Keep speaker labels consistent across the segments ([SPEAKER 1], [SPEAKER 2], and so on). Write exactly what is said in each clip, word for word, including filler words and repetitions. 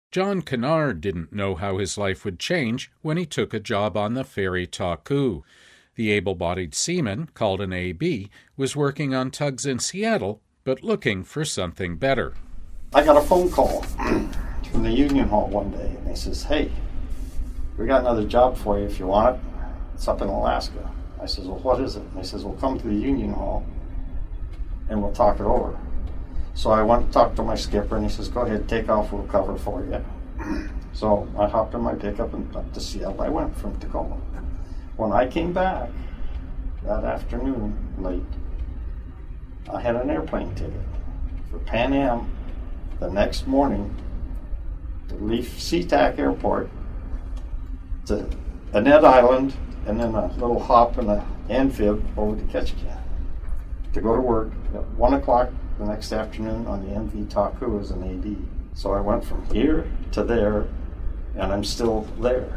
[SPEAKER 1] John Kennard didn't know how his life would change when he took a job on the ferry Taku. The able-bodied seaman, called an A B, was working on tugs in Seattle, but looking for something better.
[SPEAKER 2] I got a phone call from the Union Hall one day, and they says, "Hey, we got another job for you if you want it. It's up in Alaska." I says, "Well, what is it?" And they says, "Well, come to the Union Hall, and we'll talk it over." So I went and talked to my skipper, and he says, "Go ahead, take off, we'll cover for you." So I hopped in my pickup and up to Seattle I went from Tacoma. When I came back that afternoon late, I had an airplane ticket for Pan Am the next morning to leave SeaTac Airport to Annette Island, and then a little hop and an amphib over to Ketchikan to go to work at one o'clock the next afternoon on the M V Taku as an A D. So I went from here to there, and I'm still there.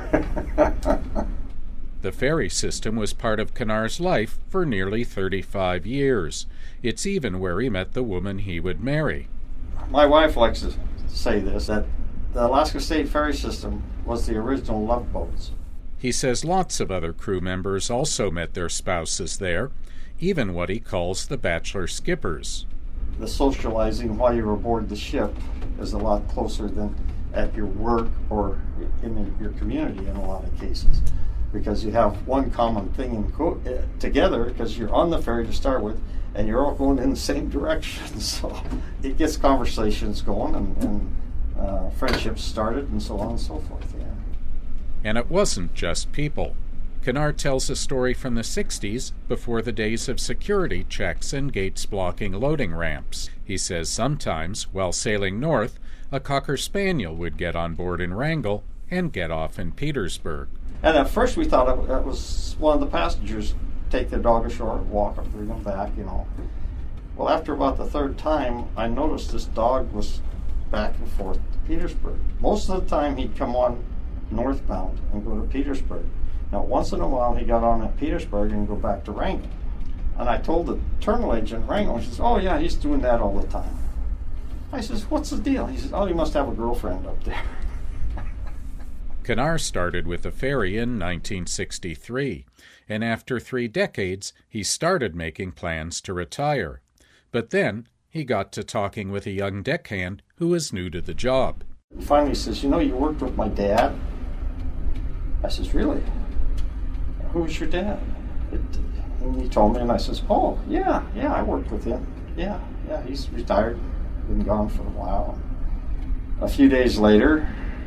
[SPEAKER 1] The ferry system was part of Kennard's life for nearly thirty-five years. It's even where he met the woman he would marry.
[SPEAKER 2] My wife likes to say this, that the Alaska State Ferry System was the original love boats.
[SPEAKER 1] He says lots of other crew members also met their spouses there, even what he calls the bachelor skippers.
[SPEAKER 2] The socializing while you're aboard the ship is a lot closer than at your work or in your community in a lot of cases, because you have one common thing in co- uh, together, because you're on the ferry to start with, and you're all going in the same direction. So it gets conversations going and, and uh, friendships started and so on and so forth. Yeah.
[SPEAKER 1] And it wasn't just people. Kennard tells a story from the sixties, before the days of security checks and gates blocking loading ramps. He says sometimes, while sailing north, a Cocker Spaniel would get on board in Wrangell and get off in Petersburg.
[SPEAKER 2] And at first we thought it, it was one of the passengers take their dog ashore and walk them, bring them back, you know. Well, after about the third time, I noticed this dog was back and forth to Petersburg. Most of the time he'd come on northbound and go to Petersburg. Now, once in a while, he got on at Petersburg and go back to Wrangell. And I told the terminal agent Wrangell, he says, "Oh, yeah, he's doing that all the time." I says, "What's the deal?" He says, "Oh, he must have a girlfriend up there."
[SPEAKER 1] Kennard started with the ferry in nineteen sixty-three, and after three decades, he started making plans to retire. But then he got to talking with a young deckhand who was new to the job.
[SPEAKER 2] Finally, he says, "You know, you worked with my dad?" I says, "Really? Who was your dad?" It, and he told me, and I says, "Oh, yeah, yeah, I worked with him. Yeah, yeah, he's retired, been gone for a while." A few days later,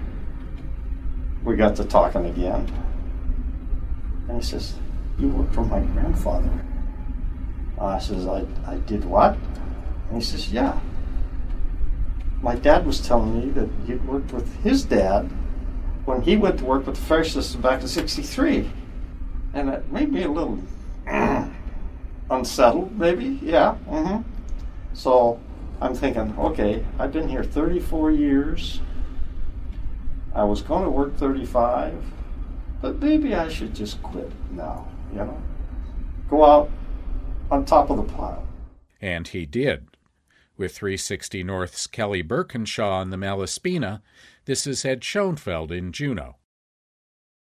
[SPEAKER 2] we got to talking again. And he says, "You worked for my grandfather." I says, I, I did what? And he says, "Yeah. My dad was telling me that you'd worked with his dad when he went to work with the ferry system back in sixty-three. And it made me a little unsettled, maybe. Yeah. Mm-hmm. So I'm thinking, okay, I've been here thirty-four years. I was going to work thirty-five, but maybe I should just quit now, you know? Go out on top of the pile.
[SPEAKER 1] And he did. With three sixty North's Kelly Birkinshaw on the Malaspina, this is Ed Schoenfeld in Juneau.